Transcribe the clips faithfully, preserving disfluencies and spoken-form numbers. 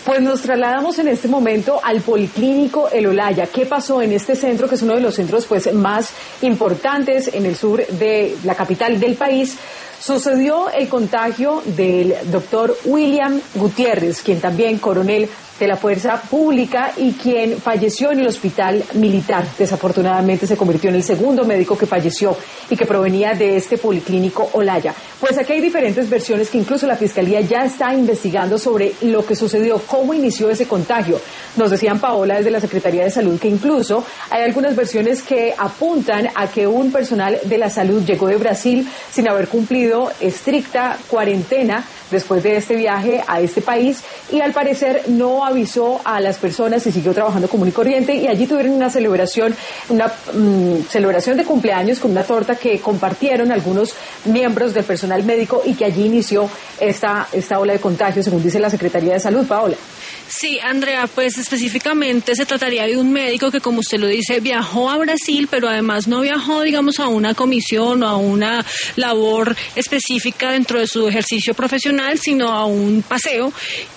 Pues nos trasladamos en este momento al Policlínico El Olaya. ¿Qué pasó en este centro, que es uno de los centros pues más importantes en el sur de la capital del país? Sucedió el contagio del doctor William Gutiérrez, quien también coronel de la Fuerza Pública y quien falleció en el hospital militar. Desafortunadamente se convirtió en el segundo médico que falleció y que provenía de este Policlínico Olaya. Pues aquí hay diferentes versiones que incluso la Fiscalía ya está investigando sobre lo que sucedió, cómo inició ese contagio. Nos decían, Paola, desde la Secretaría de Salud, que incluso hay algunas versiones que apuntan a que un personal de la salud llegó de Brasil sin haber cumplido estricta cuarentena después de este viaje a este país y al parecer no avisó a las personas y siguió trabajando común y corriente, y allí tuvieron una celebración, una mmm, celebración de cumpleaños con una torta que compartieron algunos miembros del personal médico y que allí inició esta, esta ola de contagio, según dice la Secretaría de Salud. Paola. Sí, Andrea, pues específicamente se trataría de un médico que, como usted lo dice, viajó a Brasil, pero además no viajó, digamos, a una comisión o a una labor específica dentro de su ejercicio profesional, sino a un paseo.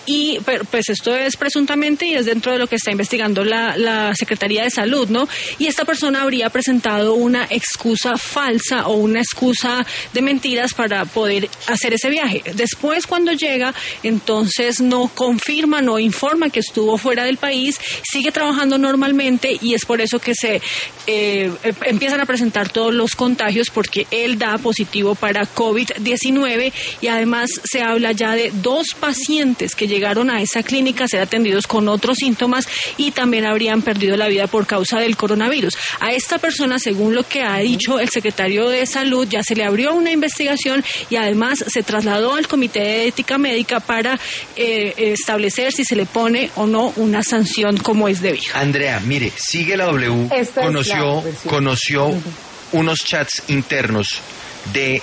Y pues esto es presuntamente y es dentro de lo que está investigando la, la Secretaría de Salud, ¿no? Y esta persona habría presentado una excusa falsa o una excusa de mentiras para poder hacer ese viaje. Después, cuando llega, entonces no confirma, no informa que estuvo fuera del país, sigue trabajando normalmente, y es por eso que se eh, empiezan a presentar todos los contagios, porque él da positivo para COVID diecinueve, y además se habla ya de dos pacientes que llegaron a esa clínica a ser atendidos con otros síntomas y también habrían perdido la vida por causa del coronavirus. A esta persona, según lo que ha dicho el secretario de Salud, ya se le abrió una investigación y además se trasladó al Comité de Ética Médica para eh, establecer si se le pone o no una sanción como es debido. Andrea, mire, Sigue la W Esta conoció, conoció uh-huh. unos chats internos de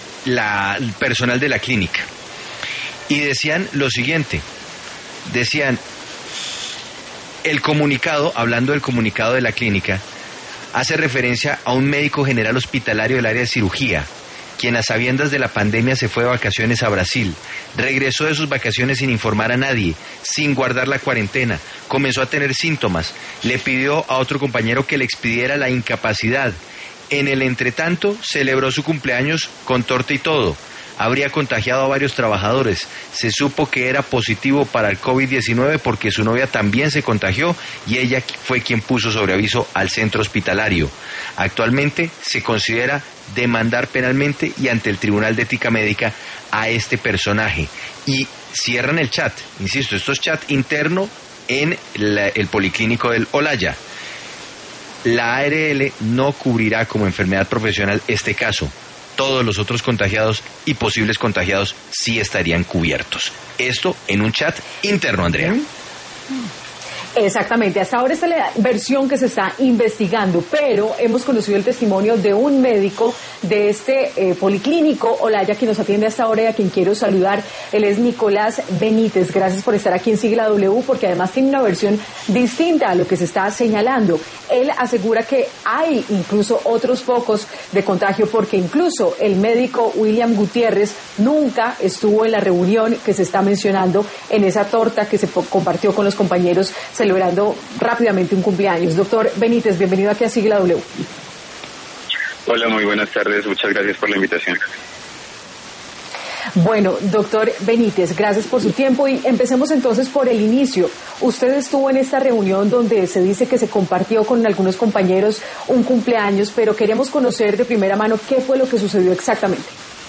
la el personal de la clínica. Y decían lo siguiente, decían, el comunicado, hablando del comunicado de la clínica, hace referencia a un médico general hospitalario del área de cirugía, quien a sabiendas de la pandemia se fue de vacaciones a Brasil, regresó de sus vacaciones sin informar a nadie, sin guardar la cuarentena, comenzó a tener síntomas, le pidió a otro compañero que le expidiera la incapacidad. En el entretanto, celebró su cumpleaños con torta y todo. Habría contagiado a varios trabajadores. Se supo que era positivo para el COVID diecinueve porque su novia también se contagió y ella fue quien puso sobre aviso al centro hospitalario. Actualmente se considera demandar penalmente y ante el Tribunal de Ética Médica a este personaje. Y cierran el chat, insisto, esto es chat interno en la, el Policlínico del Olaya. La A R L no cubrirá como enfermedad profesional este caso. Todos los otros contagiados y posibles contagiados sí estarían cubiertos. Esto en un chat interno, Andrea. Exactamente, hasta ahora esta es la versión que se está investigando, pero hemos conocido el testimonio de un médico de este eh, Policlínico Olaya que nos atiende hasta ahora y a quien quiero saludar. Él es Nicolás Benítez. Gracias por estar aquí en Sigue la W, porque además tiene una versión distinta a lo que se está señalando. Él asegura que hay incluso otros focos de contagio, porque incluso el médico William Gutiérrez nunca estuvo en la reunión que se está mencionando en esa torta que se compartió con los compañeros celebrando rápidamente un cumpleaños. Doctor Benítez, bienvenido aquí a Sigue la W. Hola, muy buenas tardes. Muchas gracias por la invitación. Bueno, doctor Benítez, gracias por su tiempo y empecemos entonces por el inicio. Usted estuvo en esta reunión donde se dice que se compartió con algunos compañeros un cumpleaños, pero queremos conocer de primera mano qué fue lo que sucedió exactamente.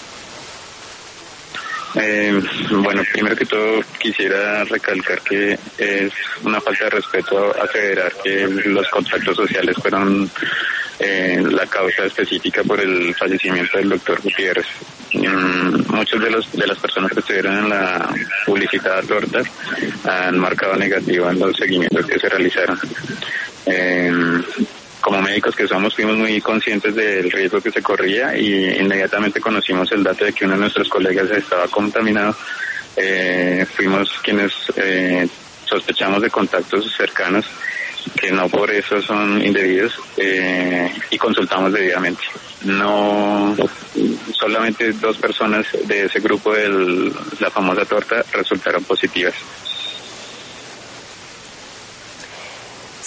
Eh, bueno, primero que todo quisiera recalcar que es una falta de respeto aseverar que los contactos sociales fueron eh, la causa específica por el fallecimiento del doctor Gutiérrez. Mm, muchos de los de las personas que estuvieron en la publicitada torta han marcado negativo en los seguimientos que se realizaron. Eh, Como médicos que somos, fuimos muy conscientes del riesgo que se corría y inmediatamente conocimos el dato de que uno de nuestros colegas estaba contaminado. Eh, fuimos quienes eh, sospechamos de contactos cercanos, que no por eso son indebidos, eh, y consultamos debidamente. No, solamente dos personas de ese grupo de la famosa torta resultaron positivas.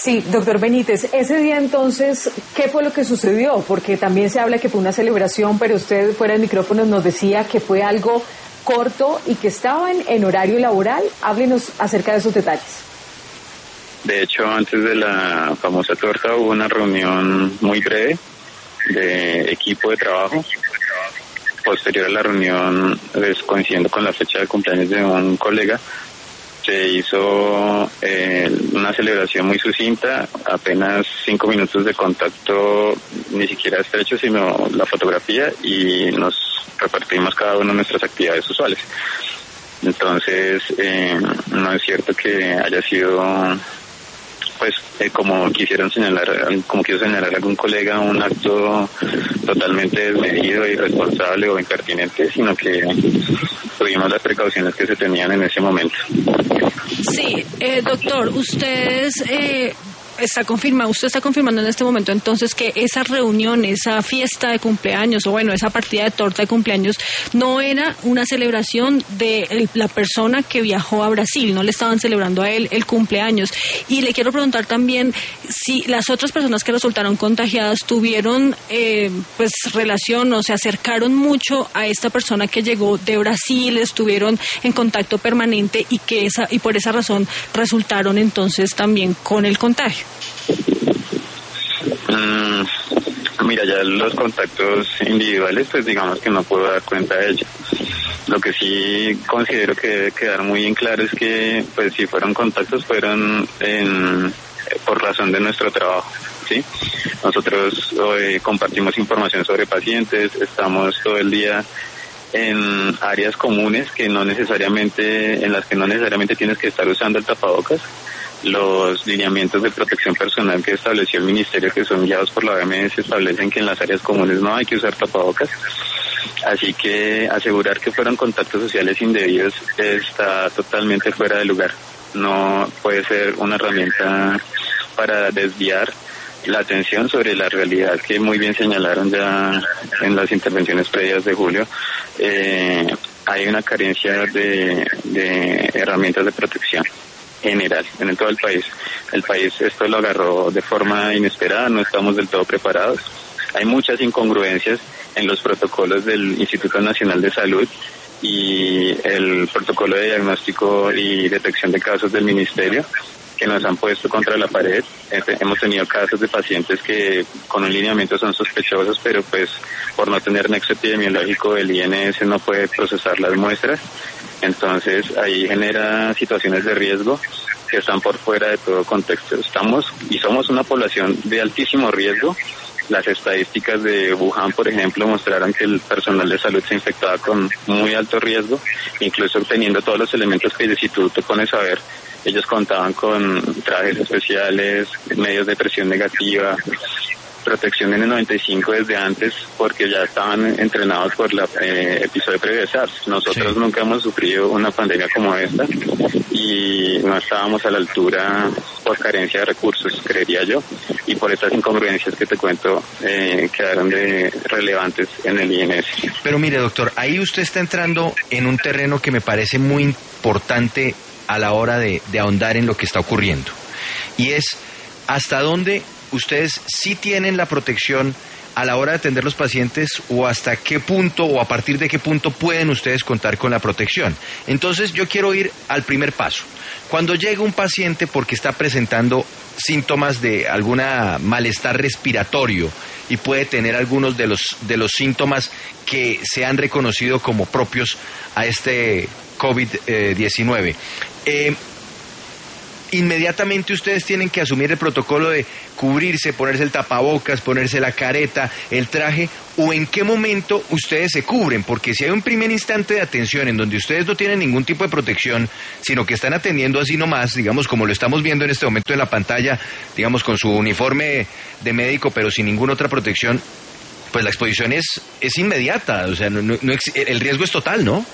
Sí, doctor Benítez, ese día entonces, ¿qué fue lo que sucedió? Porque también se habla que fue una celebración, pero usted fuera de micrófonos nos decía que fue algo corto y que estaban en horario laboral. Háblenos acerca de esos detalles. De hecho, antes de la famosa torta hubo una reunión muy breve de equipo de trabajo. Posterior a la reunión, pues, coincidiendo con la fecha de cumpleaños de un colega, se hizo eh, una celebración muy sucinta, apenas cinco minutos de contacto, ni siquiera estrecho, sino la fotografía, y nos repartimos cada uno nuestras actividades usuales. Entonces, eh, no es cierto que haya sido, pues, eh, como quisieron señalar, como quiso señalar algún colega, un acto totalmente desmedido, irresponsable o impertinente, sino que tuvimos las precauciones que se tenían en ese momento. Sí, eh, doctor, ustedes eh, está confirmado, usted está confirmando en este momento entonces que esa reunión, esa fiesta de cumpleaños, o bueno, esa partida de torta de cumpleaños, no era una celebración de el, la persona que viajó a Brasil, no le estaban celebrando a él el cumpleaños. Y le quiero preguntar también si las otras personas que resultaron contagiadas tuvieron eh, pues relación o se acercaron mucho a esta persona que llegó de Brasil, estuvieron en contacto permanente y que esa y por esa razón resultaron entonces también con el contagio. Mm, mira, ya los contactos individuales, pues digamos que no puedo dar cuenta de ello. Lo que sí considero que debe quedar muy en claro es que, pues, si fueron contactos, fueron en, por razón de nuestro trabajo, ¿sí? Nosotros hoy compartimos información sobre pacientes, estamos todo el día en áreas comunes que no necesariamente, en las que no necesariamente tienes que estar usando el tapabocas. Los lineamientos de protección personal que estableció el ministerio, que son guiados por la O M S, establecen que en las áreas comunes no hay que usar tapabocas. Así que asegurar que fueron contactos sociales indebidos está totalmente fuera de lugar. No puede ser una herramienta para desviar la atención sobre la realidad que muy bien señalaron ya en las intervenciones previas de Julio. Eh, hay una carencia de, de herramientas de protección general en todo el país. El país esto lo agarró de forma inesperada, no estamos del todo preparados. Hay muchas incongruencias en los protocolos del Instituto Nacional de Salud y el protocolo de diagnóstico y detección de casos del Ministerio, que nos han puesto contra la pared. Hemos tenido casos de pacientes que con un lineamiento son sospechosos, pero pues por no tener nexo epidemiológico el I N S no puede procesar las muestras. Entonces ahí genera situaciones de riesgo que están por fuera de todo contexto. Estamos y somos una población de altísimo riesgo. Las estadísticas de Wuhan, por ejemplo, mostraron que el personal de salud se infectaba con muy alto riesgo, incluso teniendo todos los elementos que si tú te pones a ver, ellos contaban con trajes especiales, medios de presión negativa, protección N noventa y cinco desde antes, porque ya estaban entrenados por el eh, episodio previo de SARS. Nosotros sí. Nunca hemos sufrido una pandemia como esta y no estábamos a la altura por carencia de recursos, creería yo, y por estas incongruencias que te cuento eh, quedaron de relevantes en el I N S. Pero mire, doctor, ahí usted está entrando en un terreno que me parece muy importante a la hora de, de ahondar en lo que está ocurriendo, y es hasta dónde ustedes sí tienen la protección a la hora de atender los pacientes, o hasta qué punto o a partir de qué punto pueden ustedes contar con la protección. Entonces yo quiero ir al primer paso. Cuando llega un paciente porque está presentando síntomas de alguna malestar respiratorio y puede tener algunos de los de los síntomas que se han reconocido como propios a este COVID diecinueve, eh, inmediatamente ustedes tienen que asumir el protocolo de cubrirse, ponerse el tapabocas, ponerse la careta, el traje, o en qué momento ustedes se cubren, porque si hay un primer instante de atención en donde ustedes no tienen ningún tipo de protección, sino que están atendiendo así nomás, digamos como lo estamos viendo en este momento en la pantalla, digamos con su uniforme de médico pero sin ninguna otra protección, pues la exposición es, es inmediata, o sea, no, no, no, el riesgo es total, ¿no?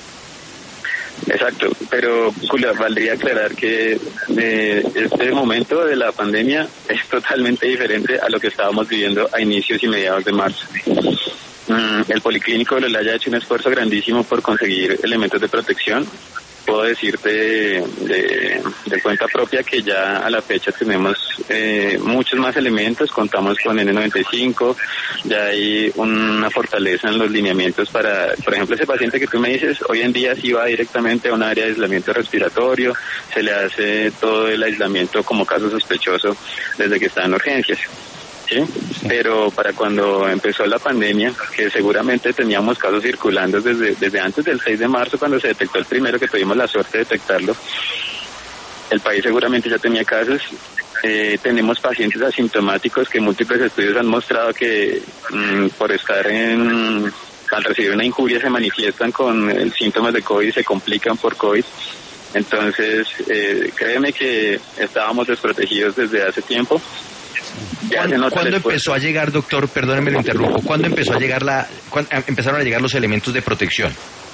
Exacto, pero Julio, valdría aclarar que eh, este momento de la pandemia es totalmente diferente a lo que estábamos viviendo a inicios y mediados de marzo. Mm, el Policlínico de Olaya ha hecho un esfuerzo grandísimo por conseguir elementos de protección. puedo decirte de, de, de cuenta propia que ya a la fecha tenemos eh, muchos más elementos, contamos con N noventa y cinco, ya hay una fortaleza en los lineamientos para, por ejemplo, ese paciente que tú me dices, hoy en día sí va directamente a un área de aislamiento respiratorio, se le hace todo el aislamiento como caso sospechoso desde que está en urgencias. ¿Sí? Pero para cuando empezó la pandemia, que seguramente teníamos casos circulando desde, desde antes del seis de marzo, cuando se detectó el primero, que tuvimos la suerte de detectarlo, el país seguramente ya tenía casos. Eh, tenemos pacientes asintomáticos que múltiples estudios han mostrado que mmm, por estar en, al recibir una injuria se manifiestan con eh, síntomas de COVID y se complican por COVID. Entonces, eh, créeme que estábamos desprotegidos desde hace tiempo. ¿Cuándo, ¿cuándo empezó a llegar, doctor? Perdóneme, lo interrumpo. ¿Cuándo empezó a llegar la, cuándo empezaron a llegar los elementos de protección?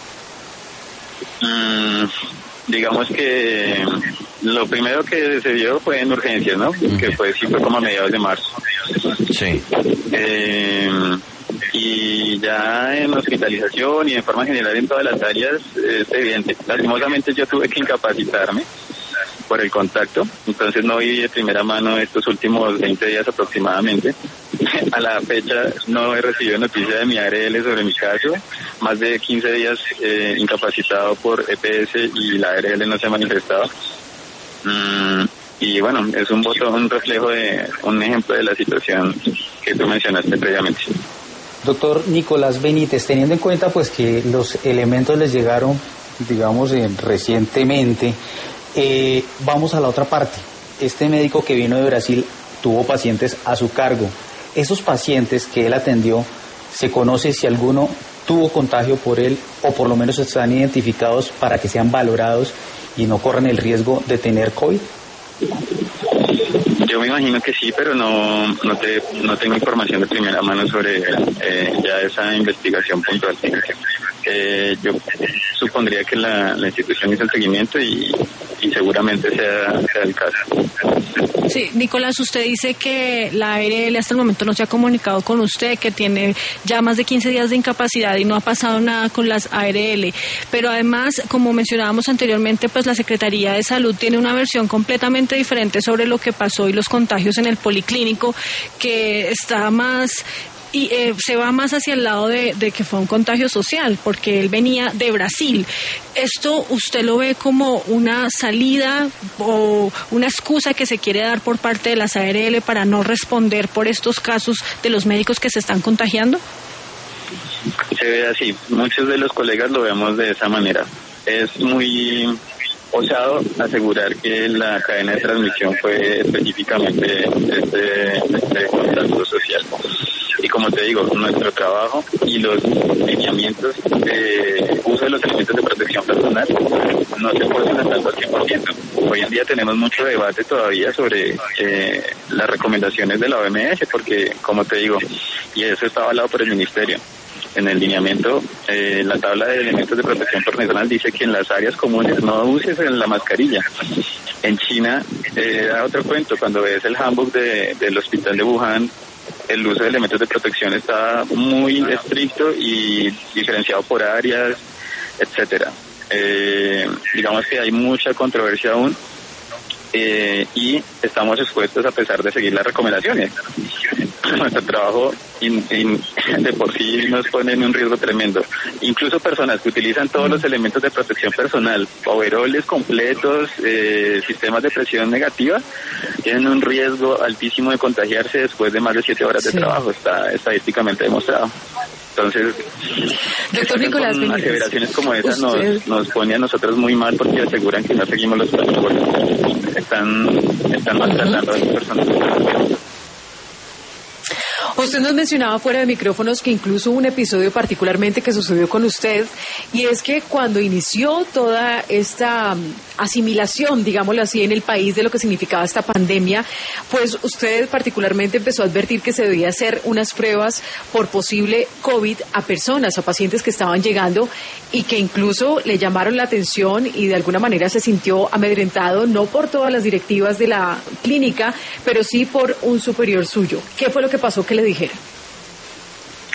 Mm, digamos que lo primero que se vio fue en urgencias, ¿no? Uh-huh. Que fue, sí fue como a mediados de marzo. Sí. Eh, y ya en hospitalización y en forma general en todas las áreas es evidente. Lastimosamente yo tuve que incapacitarme por el contacto, entonces no viví de primera mano estos últimos veinte días aproximadamente. A la fecha no he recibido noticia de mi A R L sobre mi caso, más de quince días eh, incapacitado por E P S y la A R L no se ha manifestado. Mm, y bueno, es un voto, un reflejo de un ejemplo de la situación que tú mencionaste previamente. Doctor Nicolás Benítez, teniendo en cuenta pues que los elementos les llegaron, digamos, eh, recientemente, Eh, vamos a la otra parte. Este médico que vino de Brasil tuvo pacientes a su cargo. Esos pacientes que él atendió, ¿se conoce si alguno tuvo contagio por él o por lo menos están identificados para que sean valorados y no corran el riesgo de tener COVID? Yo me imagino que sí, pero no no, te, no tengo información de primera mano sobre eh, ya esa investigación puntual. Eh, yo supondría que la, la institución hizo el seguimiento y, y seguramente sea, sea el caso. Sí, Nicolás, usted dice que la A R L hasta el momento no se ha comunicado con usted, que tiene ya más de quince días de incapacidad y no ha pasado nada con las A R L, pero además, como mencionábamos anteriormente, pues la Secretaría de Salud tiene una versión completamente diferente sobre lo que pasó y los contagios en el policlínico, que está más... y eh, se va más hacia el lado de, de que fue un contagio social, porque él venía de Brasil. ¿Esto usted lo ve como una salida o una excusa que se quiere dar por parte de las A R L para no responder por estos casos de los médicos que se están contagiando? Se ve así. Muchos de los colegas lo vemos de esa manera. Es muy osado asegurar que la cadena de transmisión fue específicamente este, este contacto social. Y como te digo, nuestro trabajo y los lineamientos de uso de los elementos de protección personal no se pueden estar al cien por ciento. Hoy en día tenemos mucho debate todavía sobre eh, las recomendaciones de la O M S, porque, como te digo, y eso está avalado por el Ministerio. En el lineamiento, eh, la tabla de elementos de protección personal dice que en las áreas comunes no uses la mascarilla. En China, eh, da otro cuento, cuando ves el handbook de, del hospital de Wuhan, el uso de elementos de protección está muy estricto y diferenciado por áreas, etcétera. Eh, digamos que hay mucha controversia aún. Eh, y estamos expuestos a pesar de seguir las recomendaciones. Nuestro trabajo in, in, de por sí nos pone en un riesgo tremendo. Incluso personas que utilizan todos los elementos de protección personal, overoles completos, eh, sistemas de presión negativa, tienen un riesgo altísimo de contagiarse después de más de siete horas de sí. trabajo. Está estadísticamente demostrado. Entonces, doctor Nicolás Benítez, aseveraciones como esas nos, nos pone a nosotros muy mal porque aseguran que no seguimos los protocolos. Están, están maltratando a las personas. Usted nos mencionaba fuera de micrófonos que incluso hubo un episodio particularmente que sucedió con usted, y es que cuando inició toda esta asimilación, digámoslo así, en el país de lo que significaba esta pandemia, pues usted particularmente empezó a advertir que se debía hacer unas pruebas por posible COVID a personas, a pacientes que estaban llegando y que incluso le llamaron la atención y de alguna manera se sintió amedrentado, no por todas las directivas de la clínica, pero sí por un superior suyo. ¿Qué fue lo que pasó que le dijeron?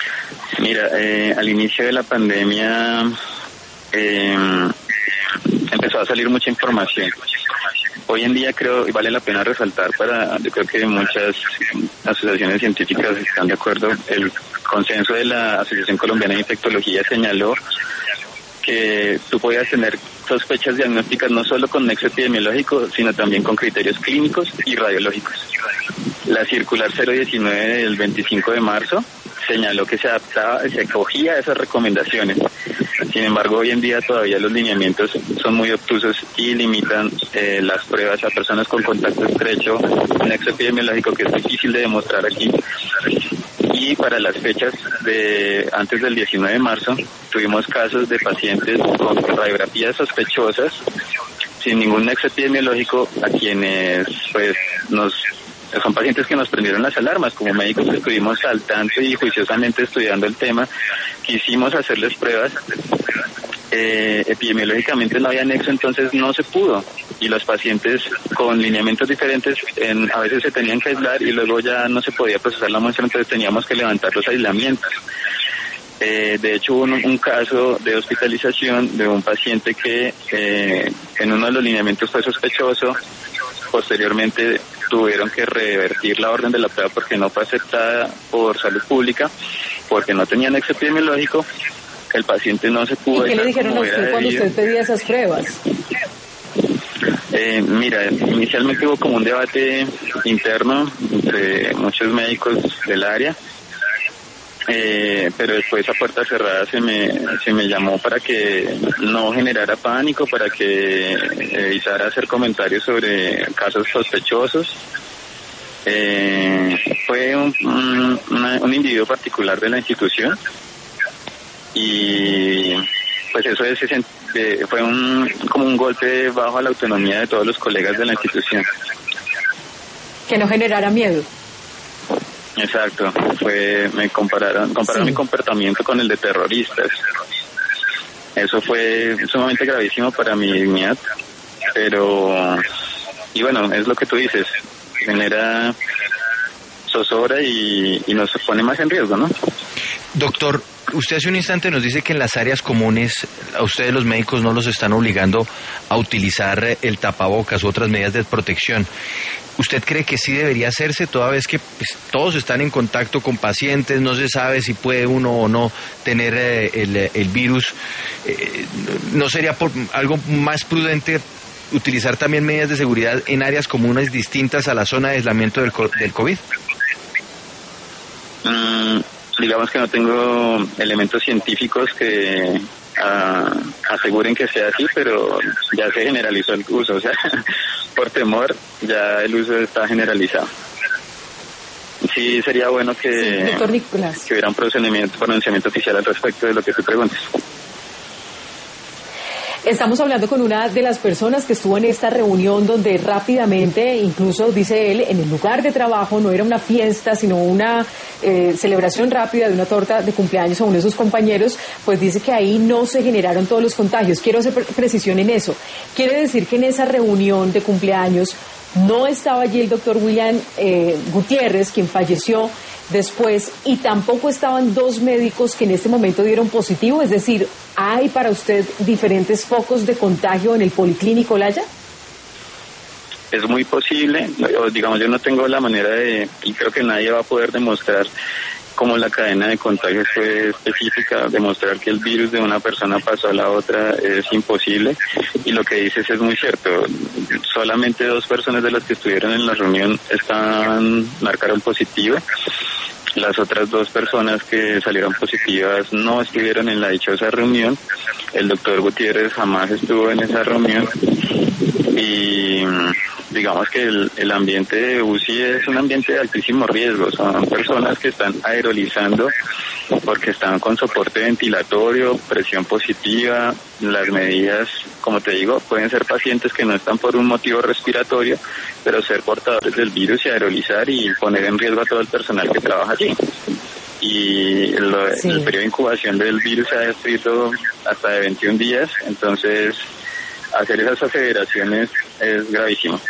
Mira, eh, al inicio de la pandemia, eh, empezó a salir mucha información. Hoy en día creo, y vale la pena resaltar para, yo creo que muchas asociaciones científicas están de acuerdo, el consenso de la Asociación Colombiana de Infectología señaló que tú podías tener sospechas diagnósticas no solo con nexo epidemiológico, sino también con criterios clínicos y radiológicos. La circular cero diecinueve del veinticinco de marzo señaló que se adaptaba, se acogía a esas recomendaciones. Sin embargo, hoy en día todavía los lineamientos son muy obtusos y limitan eh, las pruebas a personas con contacto estrecho, un nexo epidemiológico que es difícil de demostrar aquí. Y para las fechas de antes del diecinueve de marzo, tuvimos casos de pacientes con radiografías sospechosas, sin ningún nexo epidemiológico, a quienes pues nos son pacientes que nos prendieron las alarmas. Como médicos que estuvimos al tanto y juiciosamente estudiando el tema, quisimos hacerles pruebas. Eh, epidemiológicamente no había nexo, entonces no se pudo. Y los pacientes con lineamientos diferentes en, a veces se tenían que aislar y luego ya no se podía procesar la muestra, entonces teníamos que levantar los aislamientos. Eh, de hecho hubo un, un caso de hospitalización de un paciente que eh, en uno de los lineamientos fue sospechoso. Posteriormente tuvieron que revertir la orden de la prueba porque no fue aceptada por salud pública, porque no tenía nexo epidemiológico. El paciente no se pudo... ¿Y qué le dijeron a usted cuando usted pedía esas pruebas? Eh, mira, inicialmente hubo como un debate interno entre muchos médicos del área, eh, pero después a puerta cerrada se me, se me llamó para que no generara pánico, para que evitara hacer comentarios sobre casos sospechosos. Eh, fue un, un, una, un individuo particular de la institución y pues eso es, eh, fue un como un golpe bajo a la autonomía de todos los colegas de la institución. Que no generara miedo. Exacto, fue me compararon, compararon sí. mi comportamiento con el de terroristas. Eso fue sumamente gravísimo para mi dignidad, pero y bueno, es lo que tú dices, genera zozobra y, y nos pone más en riesgo, ¿no? Doctor, usted hace un instante nos dice que en las áreas comunes a ustedes los médicos no los están obligando a utilizar el tapabocas u otras medidas de protección. ¿Usted cree que sí debería hacerse toda vez que pues, todos están en contacto con pacientes, no se sabe si puede uno o no tener eh, el, el virus? Eh, ¿No sería por algo más prudente utilizar también medidas de seguridad en áreas comunes distintas a la zona de aislamiento del, del COVID? Mm. Digamos que no tengo elementos científicos que uh, aseguren que sea así, pero ya se generalizó el uso, o sea, por temor ya el uso está generalizado. Sí, sería bueno que, sí, que hubiera un pronunciamiento, pronunciamiento oficial al respecto de lo que tú preguntas. Estamos hablando con una de las personas que estuvo en esta reunión donde rápidamente, incluso dice él, en el lugar de trabajo no era una fiesta, sino una eh, celebración rápida de una torta de cumpleaños a uno de sus compañeros, pues dice que ahí no se generaron todos los contagios. Quiero hacer precisión en eso. Quiere decir que en esa reunión de cumpleaños no estaba allí el doctor William eh, Gutiérrez, quien falleció después, y tampoco estaban dos médicos que en este momento dieron positivo, es decir, ¿hay para usted diferentes focos de contagio en el Policlínico Olaya? Es muy posible, digamos, yo no tengo la manera de, y creo que nadie va a poder demostrar cómo la cadena de contagio fue específica. Demostrar que el virus de una persona pasó a la otra es imposible, y lo que dices es muy cierto. Solamente dos personas de las que estuvieron en la reunión estaban, marcaron positivo. Las otras dos personas que salieron positivas no estuvieron en la dichosa reunión. El doctor Gutiérrez jamás estuvo en esa reunión, y digamos que el, el ambiente de U C I es un ambiente de altísimo riesgo. Son personas que están aerolizando porque están con soporte ventilatorio, presión positiva. Las medidas, como te digo, pueden ser pacientes que no están por un motivo respiratorio, pero ser portadores del virus y aerolizar y poner en riesgo a todo el personal que trabaja allí. Y lo, sí. el periodo de incubación del virus se ha descrito hasta de veintiún días, entonces hacer esas aseveraciones es gravísimo.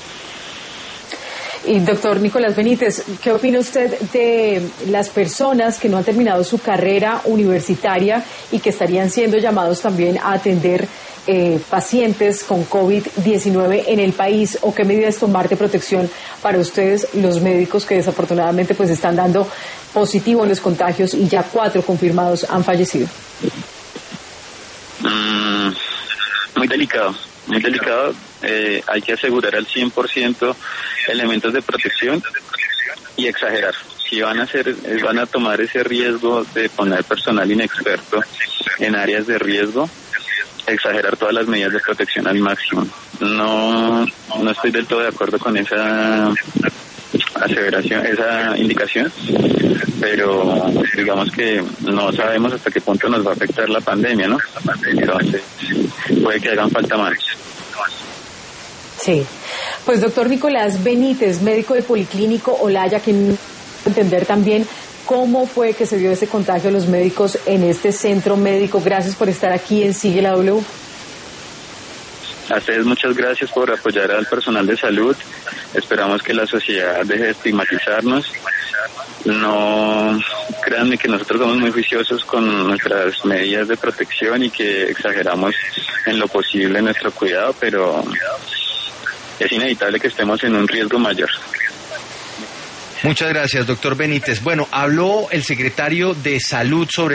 Y doctor Nicolás Benítez, ¿qué opina usted de las personas que no han terminado su carrera universitaria y que estarían siendo llamados también a atender eh, pacientes con COVID diecinueve en el país, o qué medidas tomar de protección para ustedes, los médicos que desafortunadamente pues están dando positivo en los contagios y ya cuatro confirmados han fallecido? Mm, muy delicado, muy delicado. Eh, hay que asegurar al cien por ciento elementos de protección y exagerar. Si van a hacer, van a tomar ese riesgo de poner personal inexperto en áreas de riesgo, exagerar todas las medidas de protección al máximo. No, no estoy del todo de acuerdo con esa aseveración, esa indicación, pero digamos que no sabemos hasta qué punto nos va a afectar la pandemia, ¿no? Entonces, puede que hagan falta más. Sí. Pues doctor Nicolás Benítez, médico del Policlínico Olaya, que entender también cómo fue que se dio ese contagio a los médicos en este centro médico. Gracias por estar aquí en Sigue la W. A ustedes muchas gracias por apoyar al personal de salud. Esperamos que la sociedad deje de estigmatizarnos. No, créanme que nosotros somos muy juiciosos con nuestras medidas de protección y que exageramos en lo posible nuestro cuidado, pero es inevitable que estemos en un riesgo mayor. Muchas gracias, doctor Benítez. Bueno, habló el secretario de Salud sobre